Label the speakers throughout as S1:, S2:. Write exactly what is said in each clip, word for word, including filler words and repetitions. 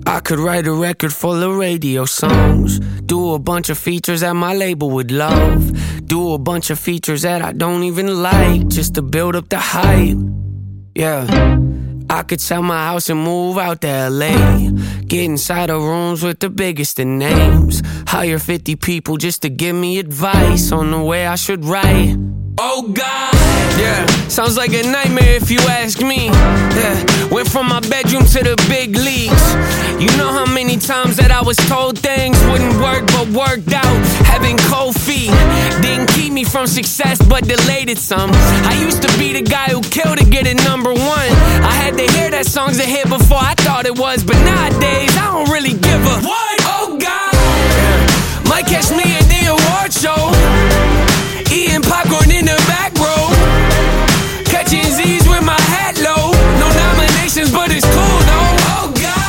S1: I could write a record full of radio songs, do a bunch of features that my label would love, do a bunch of features that I don't even like, just to build up the hype. Yeah, I could sell my house and move out to L A, get inside of rooms with the biggest of names, hire fifty people just to give me advice on the way I should write. Oh God, yeah, sounds like a nightmare if you ask me. Yeah, went from my bedroom to the big leagues. You know how many times that I was told things wouldn't work but worked out. Having cold feet didn't keep me from success but delayed it some. I used to be the guy who killed to get it number one. I had to hear that song's a hit before I thought it was, but nowadays I don't really give a what? Oh God, yeah. Might catch me at the award show, eating popcorn in the back row, catching Z's with my hat low. No nominations, but it's cool though. Oh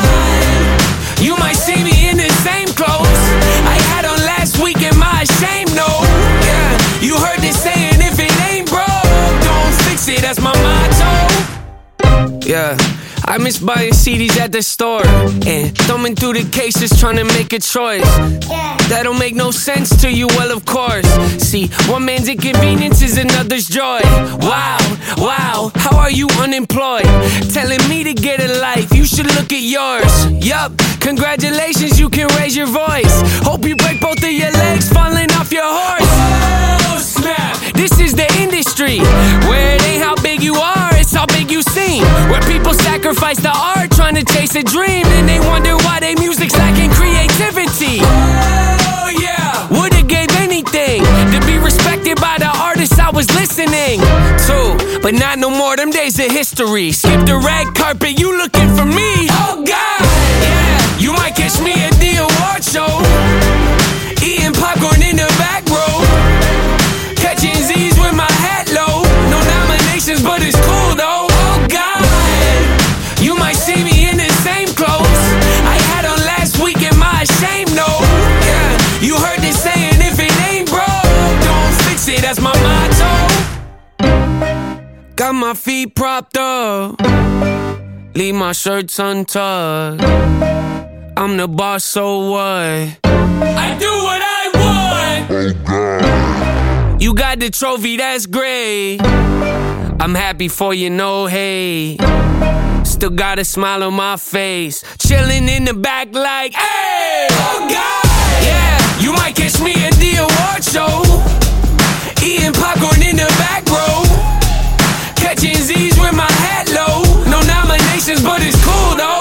S1: God, you might see me in the same clothes I had on last week. Am I ashamed? No. Yeah, you heard this saying, if it ain't broke, don't fix it. That's my motto. Yeah, I miss buying C Ds at the store and thumbing through the cases trying to make a choice. That don't make no sense to you, well of course. See, one man's inconvenience is another's joy. Wow, wow, how are you unemployed? Telling me to get a life, you should look at yours. Yup, congratulations, you can raise your voice. Hope you break both of your legs falling off your horse. Oh snap, this is the industry where it ain't how big you are, it's how big you seem. Where people sacrifice the art trying to chase a dream, and they wonder why their music's lacking creativity. Oh yeah, would've gave anything to be respected by the artists I was listening to, but not no more, them days of history. Skip the red carpet, you looking for me. Oh God, yeah, you might catch me at the award show, eating popcorn in the back row, catching Z's with my hat low. No nominations, but it's cool though. Oh God, you might see me in the same clothes I had on last week. Am I ashamed? No. Yeah, you heard this saying, if it ain't broke, don't fix it. That's my motto. Got my feet propped up, leave my shirts untucked. I'm the boss, so what? I do what I want. Oh God, you got the trophy, that's great. I'm happy for you, no hate. Still got a smile on my face, chilling in the back like, hey! Oh God, yeah, you might catch me at the award show, eating popcorn in the back row, catching Z's with my hat low. No nominations, but it's cool though.